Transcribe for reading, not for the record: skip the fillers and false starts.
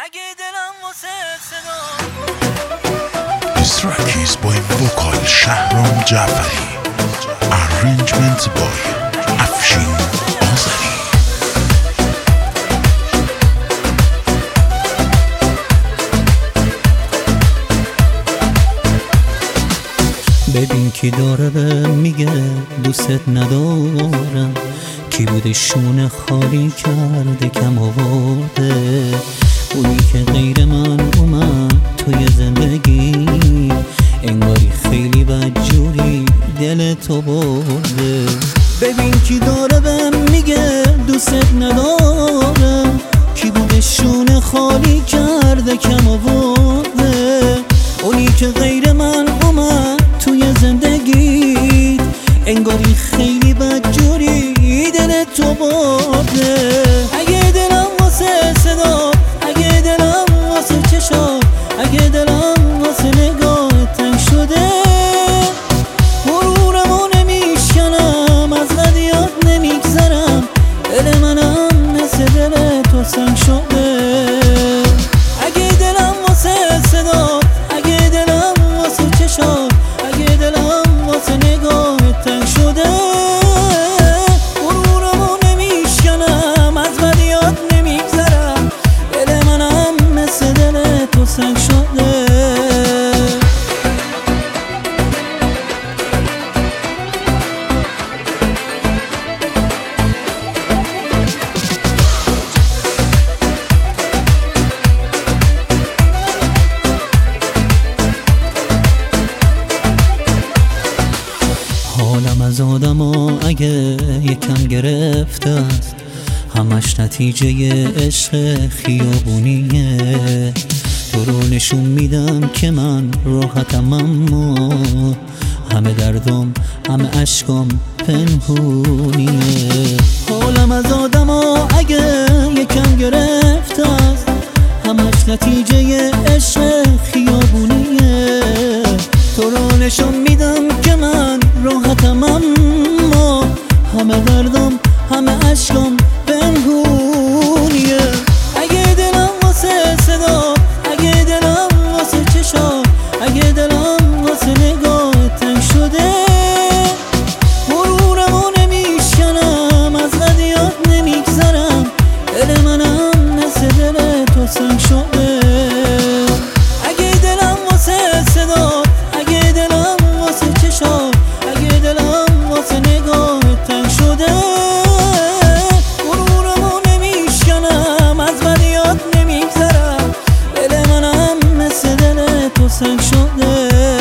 اگه دلم واسه صدا. This track is by vocal شهرام جعفری. Arrangement by افشین آذری. ببین کی داره به میگه دوست ندارم، کی بوده شونه خالی کرده کم آورده، اونی که غیر من اومد توی زندگی، انگاری خیلی بدجوری دل تو برده. ببین کی داره به میگه دوست ندارم، کی بوده شونه خالی کرده کم آورده، اونی که غیر من اومد توی زندگی، انگاری خیلی بدجوری دل تو برده. اگه دلم واسه صدا، اگه دلم واسه چشا، اگه دلم واسه نگاه تنگ شده، غرورمو نمیشکنم، از قدیات نمیگذرم، دل منم مثل دل تو سنگ شده. اگه دلم واسه صدا، اگه دلم واسه چشا، اگه دلم واسه نگاه تنگ شده، غرورمو نمیشکنم، از بدیات نمیگذرم، دل منم مثل دل تو سنگ شده. حالم از آدما اگه یکم گرفته است، همش نتیجه عشق خیابونیه، تو رو نشون میدم که من راحتم، اما همه دردم همه عشقم پنهونیه. حالم از آدما اگه یکم گرفته است، همش نتیجه عشق خیابونیه، تو رو نشون میدم که من راحتم، اما همه دردم همه عشقم پنهونیه. اگه دلم واسه صدا، اگه دلم واسه چشا، اگه دلم واسه نگاه تنگ شده، غرورمو نمیشکنم، از قدیات نمیگذرم، دل منم مثل دل تو سنگ شده. اگه دلم واسه صدا، اگه دلم واسه چشا، اگه دلم واسه نگاه تنگ شده، غرورمو نمیشکنم، از بدیات نمیگذرم، دل منم مثل دل تو سنگ شده.